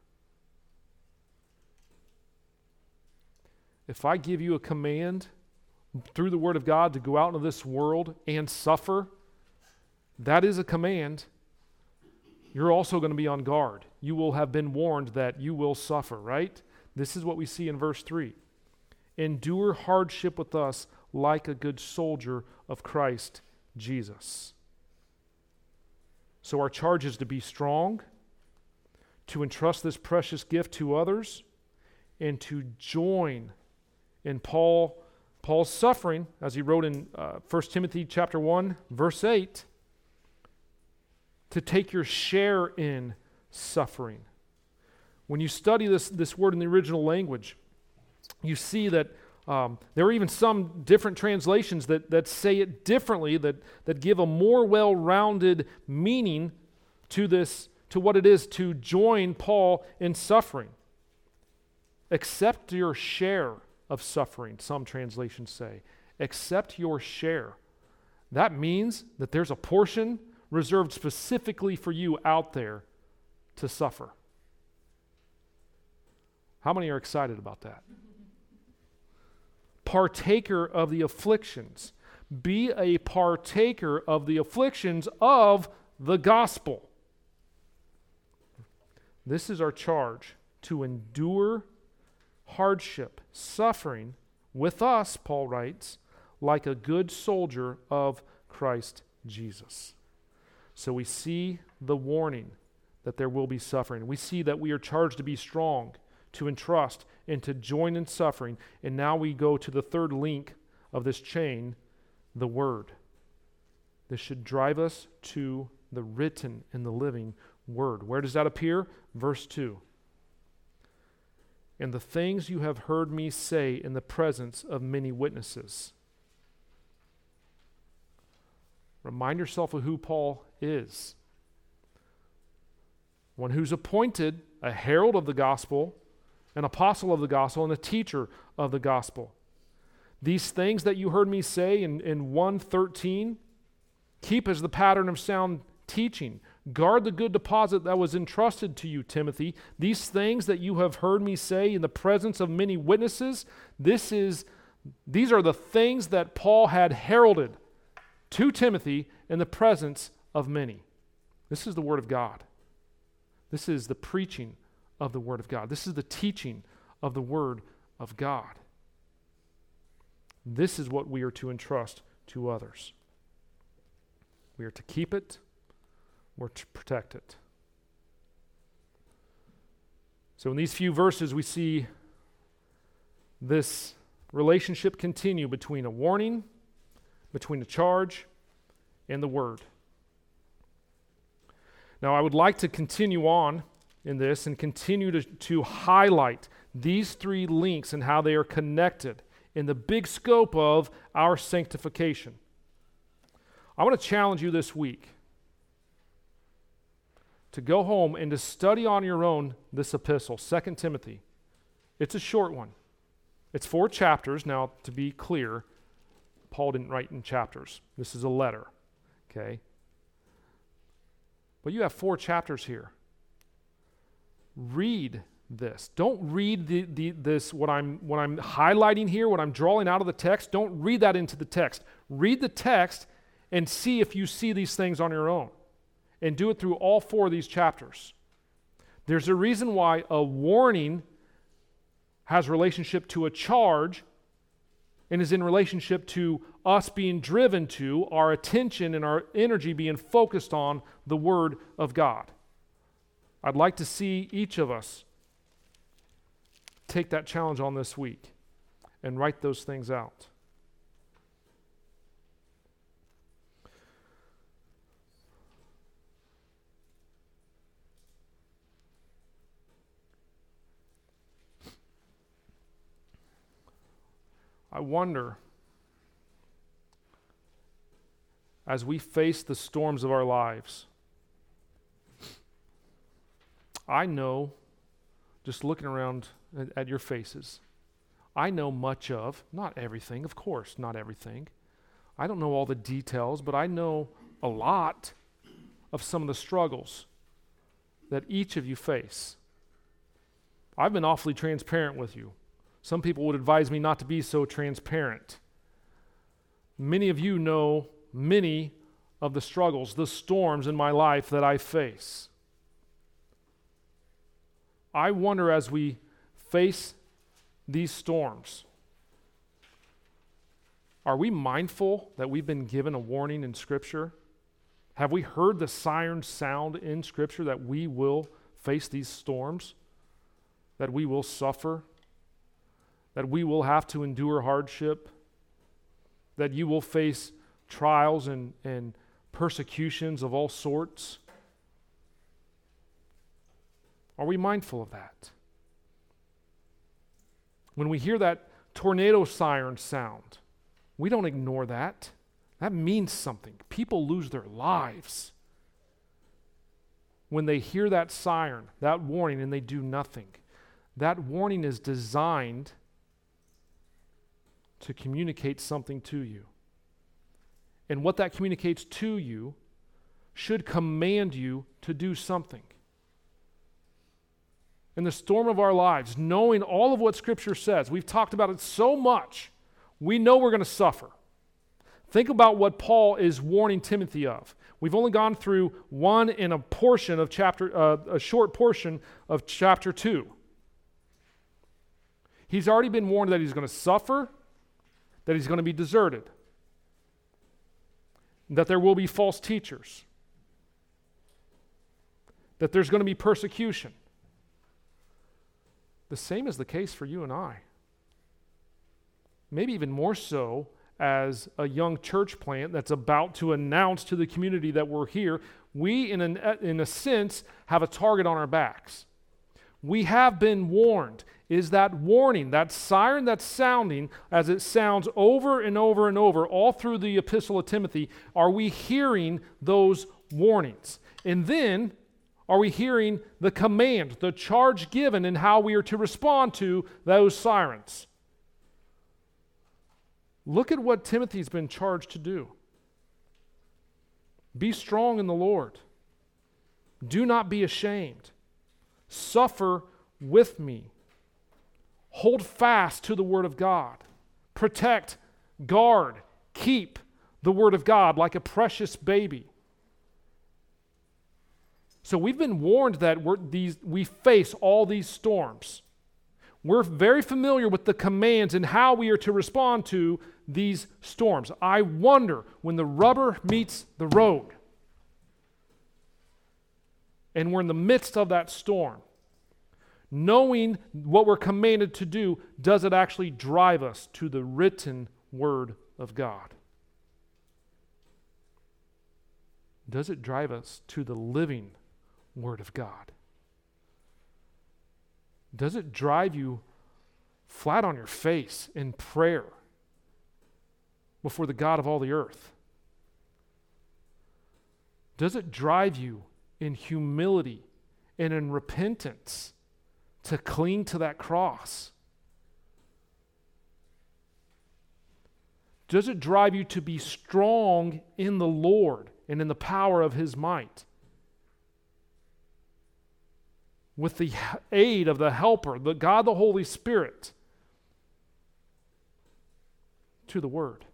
S1: If I give you a command through the Word of God to go out into this world and suffer, that is a command. You're also going to be on guard. You will have been warned that you will suffer, right? This is what we see in verse three. Endure hardship with us like a good soldier of Christ Jesus. So our charge is to be strong, to entrust this precious gift to others, and to join in Paul, Paul's suffering, as he wrote in uh, First Timothy chapter one, verse eight, to take your share in suffering. When you study this, this word in the original language, you see that Um, there are even some different translations that, that say it differently, that, that give a more well-rounded meaning to this, to what it is to join Paul in suffering. Accept your share of suffering, some translations say. Accept your share. That means that there's a portion reserved specifically for you out there to suffer. How many are excited about that? Partaker of the afflictions. Be a partaker of the afflictions of the gospel. This is our charge, to endure hardship, suffering with us, Paul writes, like a good soldier of Christ Jesus. So we see the warning that there will be suffering. We see that we are charged to be strong, to entrust, and to join in suffering. And now we go to the third link of this chain, the Word. This should drive us to the written and the living Word. Where does that appear? Verse two. And the things you have heard me say in the presence of many witnesses. Remind yourself of who Paul is. One who's appointed a herald of the gospel, an apostle of the gospel, and a teacher of the gospel. These things that you heard me say in, in one thirteen, keep as the pattern of sound teaching. Guard the good deposit that was entrusted to you, Timothy. These things that you have heard me say in the presence of many witnesses, this is, these are the things that Paul had heralded to Timothy in the presence of many. This is the Word of God. This is the preaching of the Word of God. This is the teaching of the Word of God. This is what we are to entrust to others. We are to keep it. We're to protect it. So in these few verses, we see this relationship continue between a warning, between a charge, and the Word. Now, I would like to continue on in this and continue to, to highlight these three links and how they are connected in the big scope of our sanctification. I want to challenge you this week to go home and to study on your own this epistle, Second Timothy. It's a short one. It's four chapters. Now, to be clear, Paul didn't write in chapters. This is a letter, okay? But you have four chapters here. Read this. Don't read the, the, this, what I'm, what I'm highlighting here, what I'm drawing out of the text. Don't read that into the text. Read the text and see if you see these things on your own. And do it through all four of these chapters. There's a reason why a warning has relationship to a charge and is in relationship to us being driven to, our attention and our energy being focused on the Word of God. I'd like to see each of us take that challenge on this week and write those things out. I wonder, as we face the storms of our lives, I know, just looking around at, at your faces, I know much of, not everything, of course, not everything. I don't know all the details, but I know a lot of some of the struggles that each of you face. I've been awfully transparent with you. Some people would advise me not to be so transparent. Many of you know many of the struggles, the storms in my life that I face. I wonder, as we face these storms, are we mindful that we've been given a warning in Scripture? Have we heard the siren sound in Scripture that we will face these storms, that we will suffer, that we will have to endure hardship, that you will face trials and, and persecutions of all sorts? Are we mindful of that? When we hear that tornado sirens sound, we don't ignore that. That means something. People lose their lives when they hear that siren, that warning, and they do nothing. That warning is designed to communicate something to you. And what that communicates to you should command you to do something. In the storm of our lives, knowing all of what Scripture says, we've talked about it so much, we know we're going to suffer. Think about what Paul is warning Timothy of. We've only gone through one in a portion of chapter, uh, a short portion of chapter two. He's already been warned that he's going to suffer, that he's going to be deserted, that there will be false teachers, that there's going to be persecution. The same is the case for you and I. Maybe even more so as a young church plant that's about to announce to the community that we're here. We, in, an, in a sense, have a target on our backs. We have been warned. Is that warning, that siren that's sounding as it sounds over and over and over all through the epistle of Timothy, are we hearing those warnings? And then, are we hearing the command, the charge given, and how we are to respond to those sirens? Look at what Timothy's been charged to do. Be strong in the Lord. Do not be ashamed. Suffer with me. Hold fast to the Word of God. Protect, guard, keep the Word of God like a precious baby. So we've been warned that we're these, we face all these storms. We're very familiar with the commands and how we are to respond to these storms. I wonder when the rubber meets the road and we're in the midst of that storm, knowing what we're commanded to do, does it actually drive us to the written Word of God? Does it drive us to the living Word of God? Does it drive you flat on your face in prayer before the God of all the earth? Does it drive you in humility and in repentance to cling to that cross? Does it drive you to be strong in the Lord and in the power of His might? With the aid of the Helper, the God the Holy Spirit, to the Word.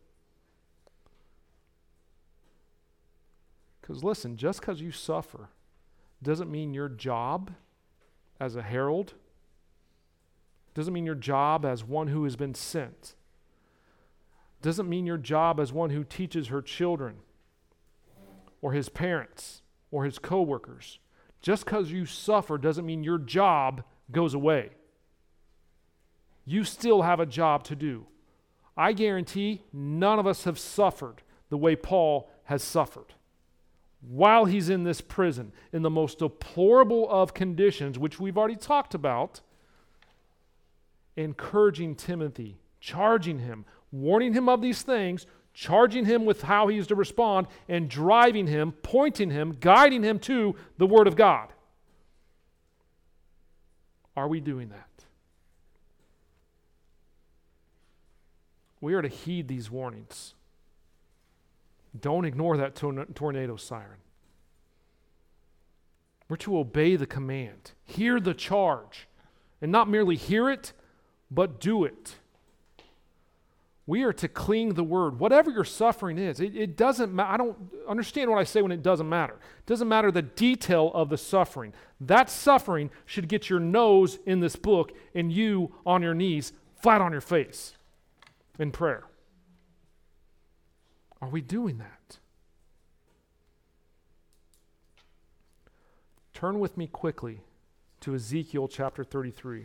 S1: Because listen, just because you suffer doesn't mean your job as a herald, doesn't mean your job as one who has been sent, doesn't mean your job as one who teaches her children or his parents or his co-workers. Just because you suffer doesn't mean your job goes away. You still have a job to do. I guarantee none of us have suffered the way Paul has suffered. While he's in this prison, in the most deplorable of conditions, which we've already talked about, encouraging Timothy, charging him, warning him of these things, charging him with how he is to respond, and driving him, pointing him, guiding him to the Word of God. Are we doing that? We are to heed these warnings. Don't ignore that tornado siren. We're to obey the command, hear the charge, and not merely hear it, but do it. We are to cling the Word. Whatever your suffering is, it, it doesn't matter. I don't understand what I say when it doesn't matter. It doesn't matter the detail of the suffering. That suffering should get your nose in this book and you on your knees, flat on your face in prayer. Are we doing that? Turn with me quickly to Ezekiel chapter thirty-three.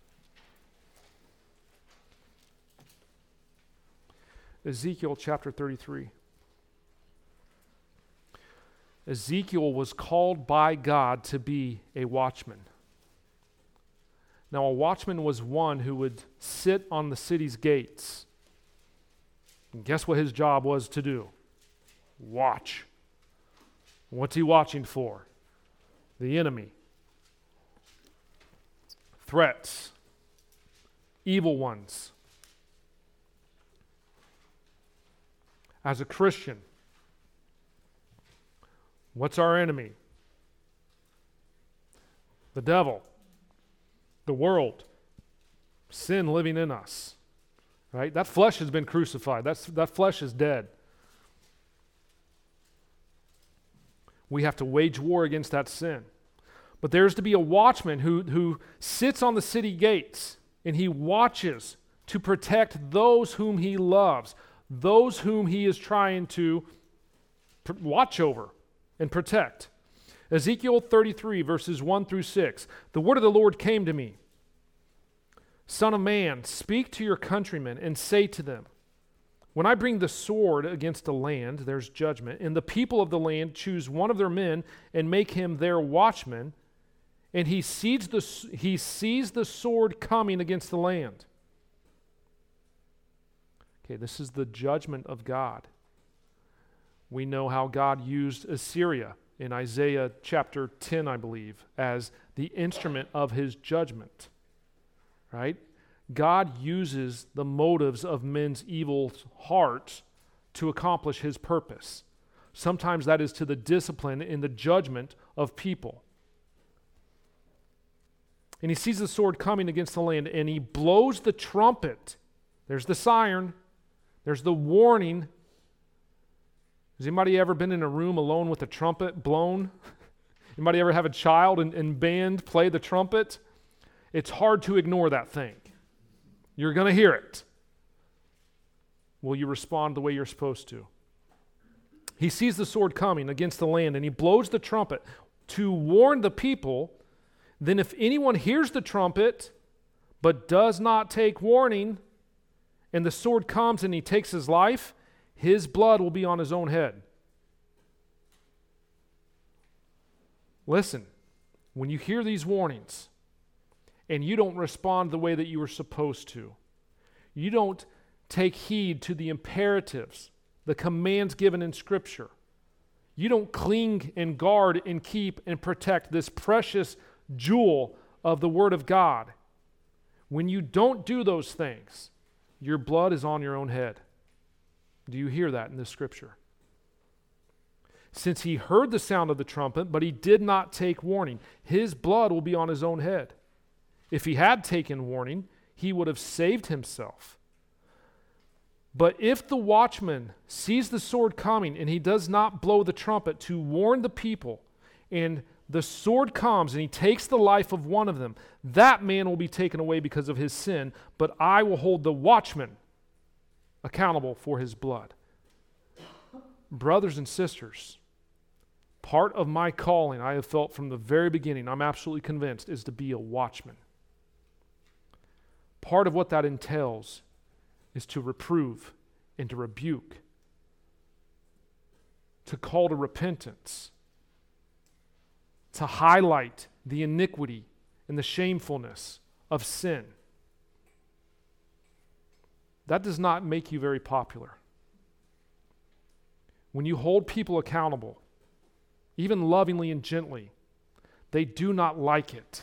S1: Ezekiel chapter thirty-three. Ezekiel was called by God to be a watchman. Now, a watchman was one who would sit on the city's gates. And guess what his job was to do? Watch. What's he watching for? The enemy. Threats. Evil ones. As a Christian, what's our enemy? The devil. The world. Sin living in us. Right? That flesh has been crucified. That's, that flesh is dead. We have to wage war against that sin. But there's to be a watchman who, who sits on the city gates and he watches to protect those whom he loves, those whom he is trying to pr- watch over and protect. Ezekiel thirty-three, verses one through six. The word of the Lord came to me. Son of man, speak to your countrymen and say to them, when I bring the sword against a land, there's judgment, and the people of the land choose one of their men and make him their watchman, and he sees the, he sees the sword coming against the land. Okay, this is the judgment of God. We know how God used Assyria in Isaiah chapter ten, I believe, as the instrument of his judgment. Right? God uses the motives of men's evil hearts to accomplish his purpose. Sometimes that is to the discipline and the judgment of people. And he sees the sword coming against the land, and he blows the trumpet. There's the siren. There's the warning. Has anybody ever been in a room alone with a trumpet blown? Anybody ever have a child and, and band play the trumpet? It's hard to ignore that thing. You're going to hear it. Will you respond the way you're supposed to? He sees the sword coming against the land, and he blows the trumpet to warn the people. Then if anyone hears the trumpet but does not take warning, and the sword comes and he takes his life, his blood will be on his own head. Listen, when you hear these warnings, and you don't respond the way that you were supposed to, you don't take heed to the imperatives, the commands given in Scripture, you don't cling and guard and keep and protect this precious jewel of the Word of God, when you don't do those things, your blood is on your own head. Do you hear that in this Scripture? Since he heard the sound of the trumpet, but he did not take warning, his blood will be on his own head. If he had taken warning, he would have saved himself. But if the watchman sees the sword coming and he does not blow the trumpet to warn the people, and the sword comes and he takes the life of one of them, that man will be taken away because of his sin, but I will hold the watchman accountable for his blood. Brothers and sisters, part of my calling, I have felt from the very beginning, I'm absolutely convinced, is to be a watchman. Part of what that entails is to reprove and to rebuke, to call to repentance, to highlight the iniquity and the shamefulness of sin. That does not make you very popular. When you hold people accountable, even lovingly and gently, they do not like it.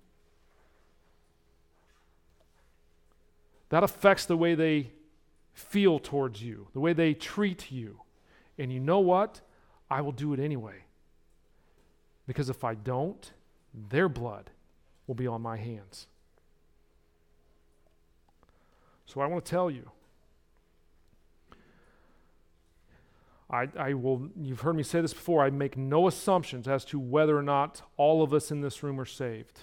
S1: That affects the way they feel towards you, the way they treat you. And you know what? I will do it anyway. Because if I don't, their blood will be on my hands. So I want to tell you, I, I will, you've heard me say this before, I make no assumptions as to whether or not all of us in this room are saved.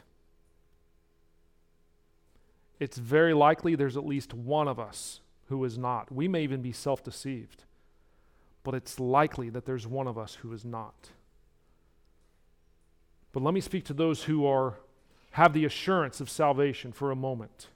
S1: It's very likely there's at least one of us who is not. We may even be self-deceived, but it's likely that there's one of us who is not. But let me speak to those who are have the assurance of salvation for a moment.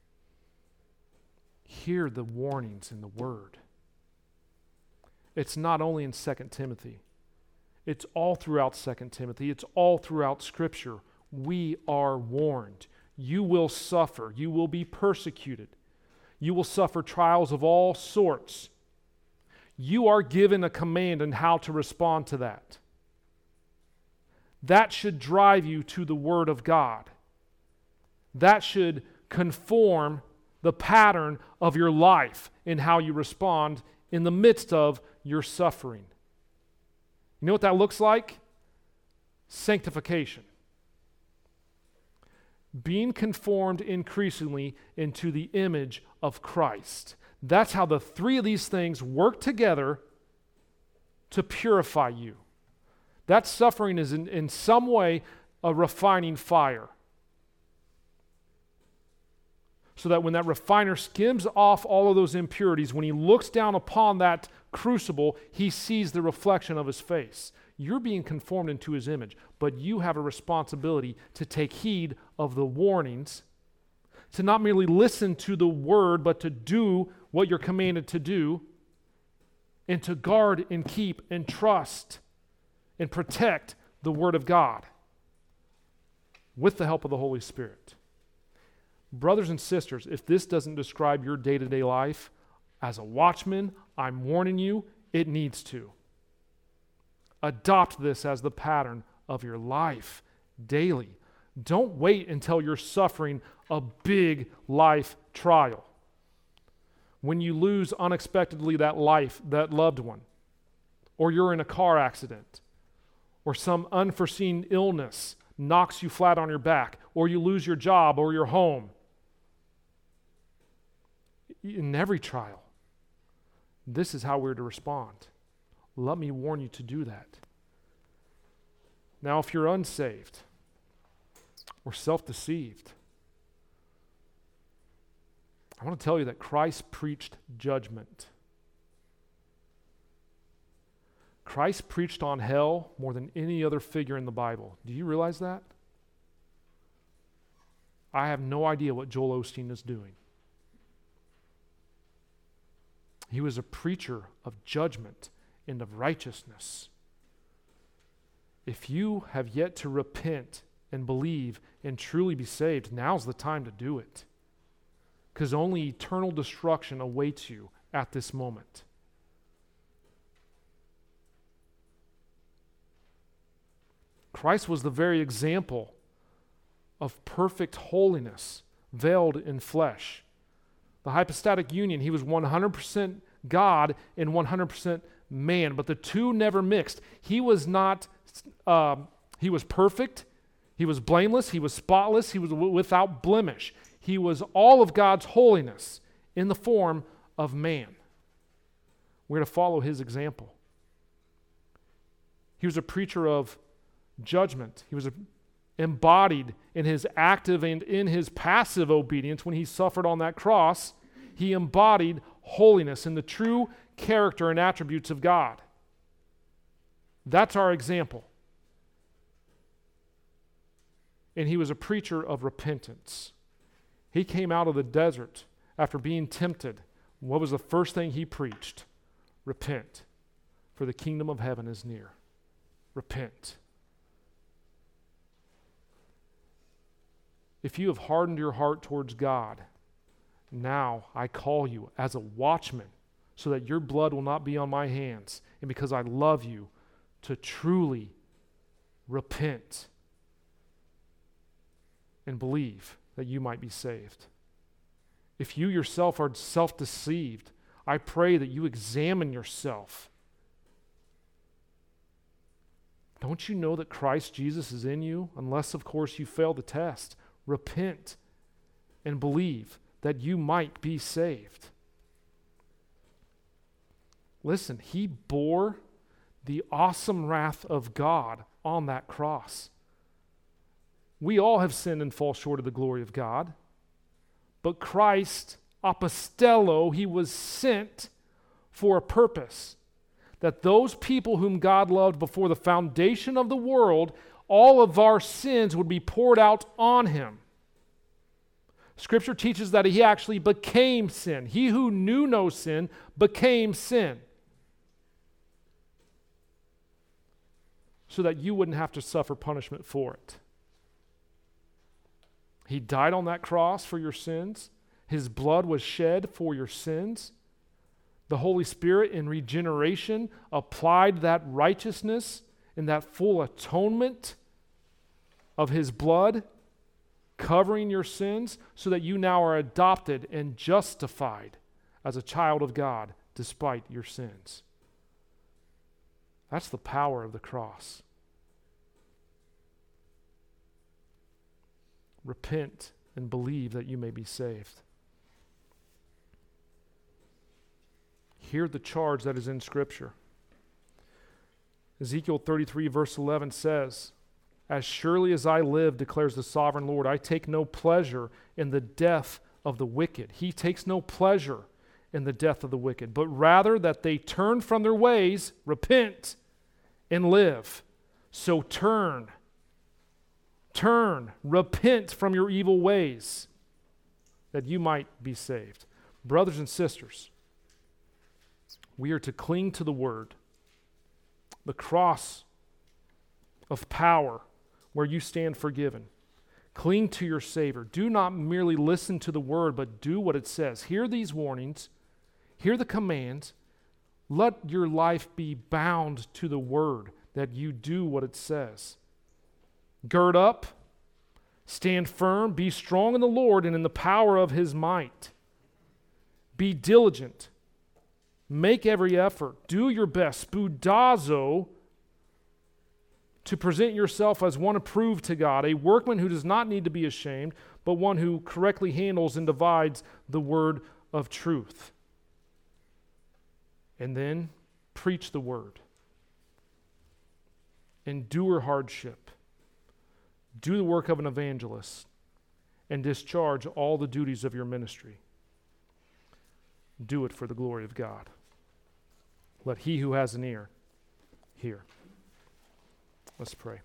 S1: Hear the warnings in the Word. It's not only in Second Timothy. It's all throughout Second Timothy. It's all throughout Scripture. We are warned. You will suffer. You will be persecuted. You will suffer trials of all sorts. You are given a command on how to respond to that. That should drive you to the Word of God. That should conform the pattern of your life in how you respond in the midst of your suffering. You know what that looks like? Sanctification. Being conformed increasingly into the image of Christ. That's how the three of these things work together to purify you. That suffering is in, in some way a refining fire. So that when that refiner skims off all of those impurities, when he looks down upon that crucible, he sees the reflection of his face. You're being conformed into his image, but you have a responsibility to take heed of the warnings, to not merely listen to the word, but to do what you're commanded to do, and to guard and keep and trust and protect the word of God with the help of the Holy Spirit. Brothers and sisters, if this doesn't describe your day-to-day life, as a watchman, I'm warning you, it needs to. Adopt this as the pattern of your life daily. Don't wait until you're suffering a big life trial. When you lose unexpectedly that life, that loved one, or you're in a car accident, or some unforeseen illness knocks you flat on your back, or you lose your job or your home. In every trial, this is how we're to respond. Let me warn you to do that. Now, if you're unsaved or self-deceived, I want to tell you that Christ preached judgment. Christ preached on hell more than any other figure in the Bible. Do you realize that? I have no idea what Joel Osteen is doing. He was a preacher of judgment and of righteousness. If you have yet to repent and believe and truly be saved, now's the time to do it. Because only eternal destruction awaits you at this moment. Christ was the very example of perfect holiness veiled in flesh. The hypostatic union, he was one hundred percent God and one hundred percent man, but the two never mixed. He was not, uh, he was perfect, he was blameless, he was spotless, he was w- without blemish. He was all of God's holiness in the form of man. We're to follow his example. He was a preacher of judgment. He was a, embodied in his active and in his passive obedience when he suffered on that cross. He embodied holiness in the true character and attributes of God. That's our example. And he was a preacher of repentance. He came out of the desert after being tempted. What was the first thing he preached? Repent, for the kingdom of heaven is near. Repent. If you have hardened your heart towards God, now I call you as a watchman so that your blood will not be on my hands, and because I love you, to truly repent and believe that you might be saved. If you yourself are self-deceived, I pray that you examine yourself. Don't you know that Christ Jesus is in you? Unless, of course, you fail the test. Repent and believe that you might be saved. Listen, he bore the awesome wrath of God on that cross. We all have sinned and fall short of the glory of God. But Christ, apostello, he was sent for a purpose. That those people whom God loved before the foundation of the world, all of our sins would be poured out on him. Scripture teaches that he actually became sin. He who knew no sin became sin. So that you wouldn't have to suffer punishment for it. He died on that cross for your sins. His blood was shed for your sins. The Holy Spirit in regeneration applied that righteousness and that full atonement of His blood covering your sins so that you now are adopted and justified as a child of God despite your sins. That's the power of the cross. Repent and believe that you may be saved. Hear the charge that is in Scripture. Ezekiel thirty-three verse eleven says, "As surely as I live, declares the sovereign Lord, I take no pleasure in the death of the wicked." He takes no pleasure in the death of the wicked, but rather that they turn from their ways, repent, and live. So turn, turn, repent from your evil ways, that you might be saved. Brothers and sisters, we are to cling to the Word, the cross of power where you stand forgiven. Cling to your Savior. Do not merely listen to the Word, but do what it says. Hear these warnings. Hear the commands. Let your life be bound to the Word, that you do what it says. Gird up, stand firm, be strong in the Lord and in the power of His might. Be diligent. Make every effort. Do your best. Spoudazo, to present yourself as one approved to God, a workman who does not need to be ashamed, but one who correctly handles and divides the word of truth. And then preach the word. Endure hardship. Do the work of an evangelist. And discharge all the duties of your ministry. Do it for the glory of God. Let he who has an ear hear. Let's pray.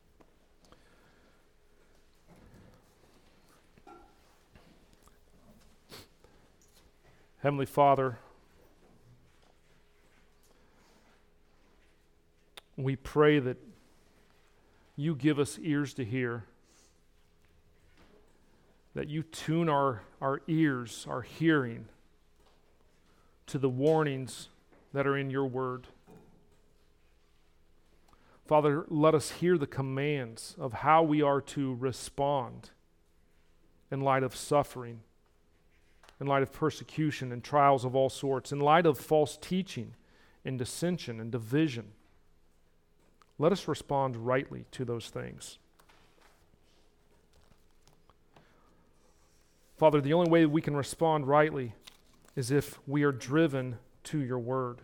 S1: Heavenly Father, we pray that you give us ears to hear, that you tune our, our ears, our hearing, to the warnings that are in your word. Father, let us hear the commands of how we are to respond in light of suffering, in light of persecution and trials of all sorts, in light of false teaching and dissension and division. Let us respond rightly to those things. Father, the only way we can respond rightly is if we are driven to your word.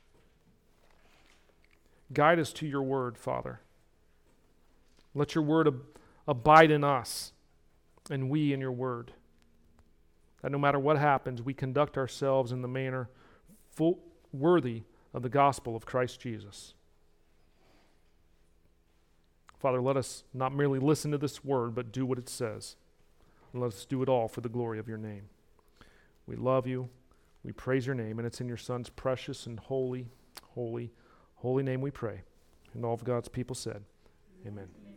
S1: Guide us to your word, Father. Let your word ab- abide in us, and we in your word. That no matter what happens, we conduct ourselves in the manner full, worthy of the gospel of Christ Jesus. Father, let us not merely listen to this word, but do what it says. And let us do it all for the glory of your name. We love you. We praise your name, and it's in your Son's precious and holy, holy, holy name we pray. And all of God's people said, amen. Amen.